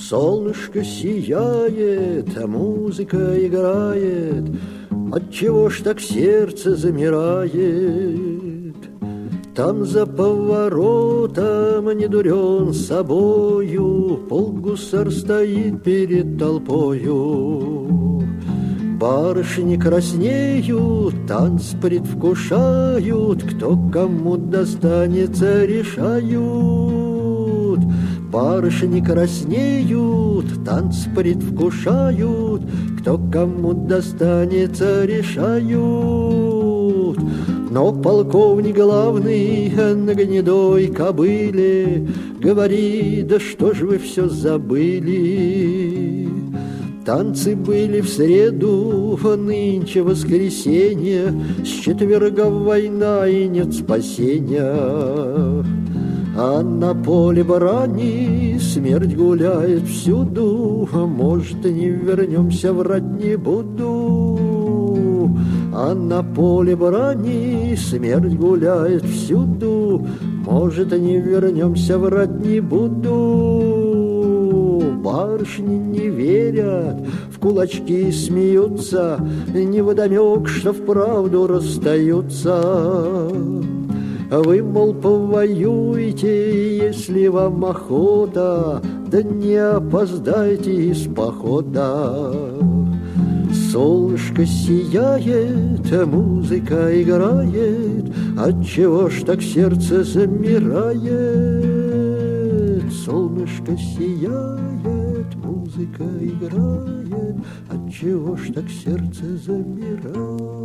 Солнышко сияет, а музыка играет. Отчего ж так сердце замирает? Там за поворотом, не дурен собою, полгусар стоит перед толпою. Барышни краснеют, танц предвкушают, кто кому достанется, решают. Барышни краснеют, танц предвкушают, кто кому достанется, решают. Но полковник главный на гнедой кобыле говорит: да что ж вы все забыли? Танцы были в среду, нынче воскресенье, с четверга война и нет спасения. А на поле брани смерть гуляет всюду, может, не вернемся, врать не буду. А на поле брани смерть гуляет всюду, может, не вернемся, врать не буду. Барышни не верят, в кулачки смеются, невдомек, что вправду расстаются. Вы, мол, повоюете, если вам охота, да не опоздайте из похода. Солнышко сияет, музыка играет, отчего ж так сердце замирает? Солнышко сияет, музыка играет, отчего ж так сердце замирает?